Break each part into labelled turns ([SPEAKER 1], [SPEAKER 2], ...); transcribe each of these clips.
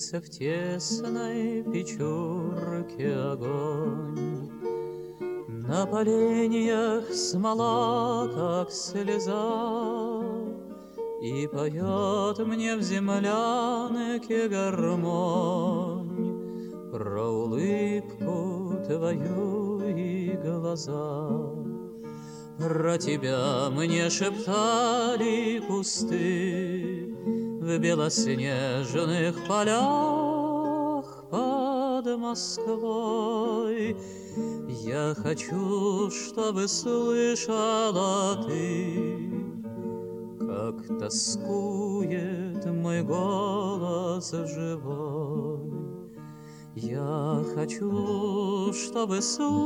[SPEAKER 1] Томится в тесной печурке огонь. На поленьях смола, как слеза, и поет мне в землянке гармонь про улыбку твою и глаза. Про тебя мне шептали кусты в белоснежных полях под Москвой. Я хочу, чтобы слышала ты, как тоскует мой голос живой. Я хочу, чтобы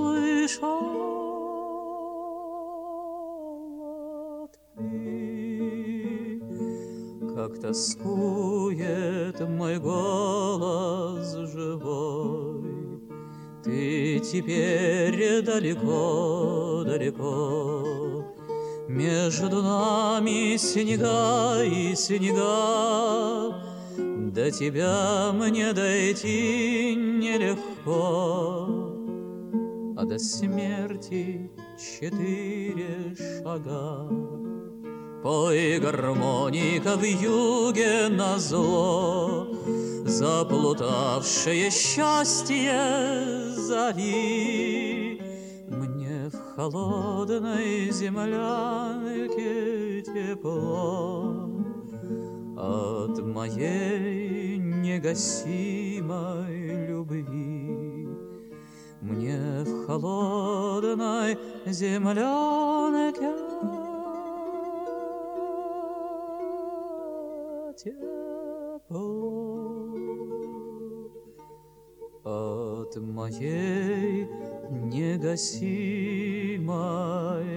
[SPEAKER 1] слышала ты, как тоскует мой голос живой. Ты теперь далеко-далеко, между нами снега и снега, до тебя мне дойти нелегко, а до смерти 4 шага. Пой, гармоника, вьюге назло, заплутавшее счастье зови. Мне в холодной землянке тепло от моей негасимой любви. Мне в холодной землянке тепло от моей негасимой